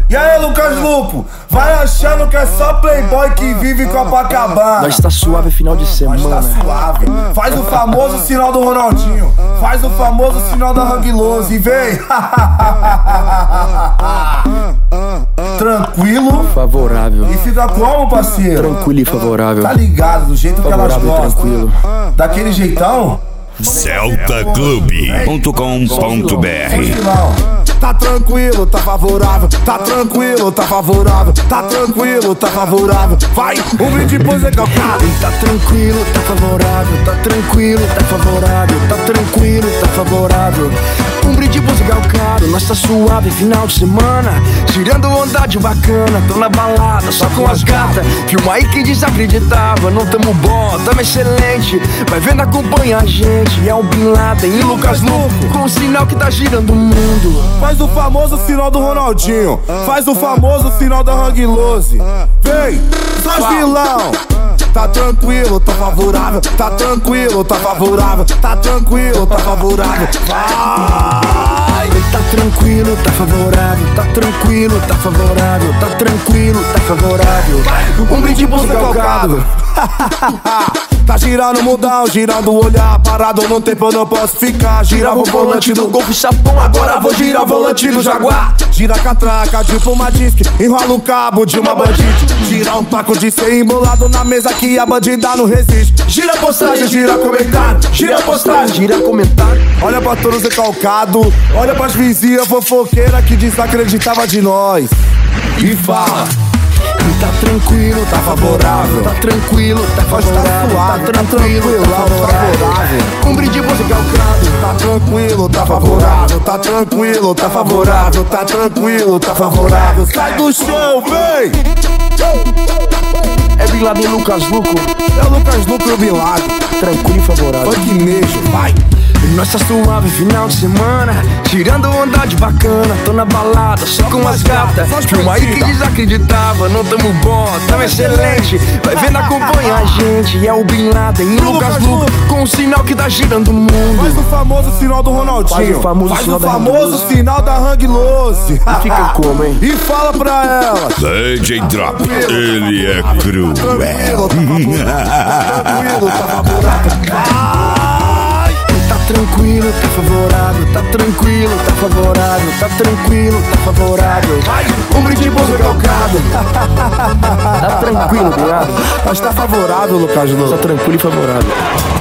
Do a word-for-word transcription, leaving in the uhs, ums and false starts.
E aí, Lucas Luco, vai achando que é só playboy que vive em Copacabana. Nós tá suave final de semana. Nós tá suave. Faz o famoso sinal do Ronaldinho. Faz o famoso sinal da Hang Lose e vem. Tranquilo, favorável. E fica como, parceiro? Tranquilo e favorável. Tá ligado, do jeito favorável que elas gostam. Tranquilo. Daquele jeitão. Celta Clube ponto com ponto br. Tá tranquilo, tá favorável, tá tranquilo, tá favorável, tá tranquilo, tá favorável. Vai, um brinde pro Zé Calcado. Tá tranquilo, tá favorável, tá tranquilo, tá favorável, tá tranquilo, tá favorável. Um brinde pro Zé Calcado, nós tá suave final de semana, tirando onda de bacana, tô na balada só com as gatas. Filma aí quem desacreditava, não tamo bom, tamo excelente. Vai vendo, acompanha a gente. É o Bin Laden e Lucas Luco, com o sinal que tá girando o mundo. Faz o famoso sinal do Ronaldinho, faz o famoso sinal da Hang Lose. Vem, só vilão. Tá tranquilo, tá favorável, tá tranquilo, tá favorável, tá tranquilo, tá favorável. Vai! Tá tranquilo, tá favorável, tá tranquilo, tá favorável, tá tranquilo, tá favorável. Um brinde pro Zé Calcado. Tá girando o mundão, girando o olhar, parado no tempo eu não posso ficar. Girava o volante do Golf Chapão, agora vou girar o volante do Jaguar. Gira a catraca de uma disque, enrola o cabo de uma bandite. Gira um taco de cem embolado na mesa que a bandida não resiste. Gira postagem, gira comentário, gira postagem, gira comentário. Olha pra todos recalcado, olha pras vizinhas fofoqueiras que desacreditava de nós. E fala. Tá tranquilo, tá favorável, tá tranquilo, tá favorável, tá tranquilo, tá favorável. Um brinde pro Zé Calcado. Tá tranquilo, tá favorável, tá tranquilo, tá favorável, tá tranquilo, tá favorável. Sai do chão, vem! É Bin Laden e Lucas Luco. É o Lucas Luco e o Bin Laden. Tranquilo e favorável. Funknejo, vai! Nós tá suave final de semana, tirando onda de bacana, tô na balada só com as gatas. Filma aí que desacreditava, não tamo bom, tamo excelente. Vai vendo, acompanha a gente. É o Bin Laden e Lucas Luco, com o sinal que tá girando o mundo. Faz o famoso sinal do Ronaldinho, faz o famoso, faz sinal, o da famoso sinal da Hang Lose. E fica como, hein? E fala pra ela. D J Drop, ele é cruel. Tá tranquilo, tá favorável, tá tranquilo, tá favorável, tá tranquilo, tá favorável. Um brinde pro Zé Calcado. Tá tranquilo, viado. Mas tá favorável, Lucas Luco. Tá tranquilo e favorável.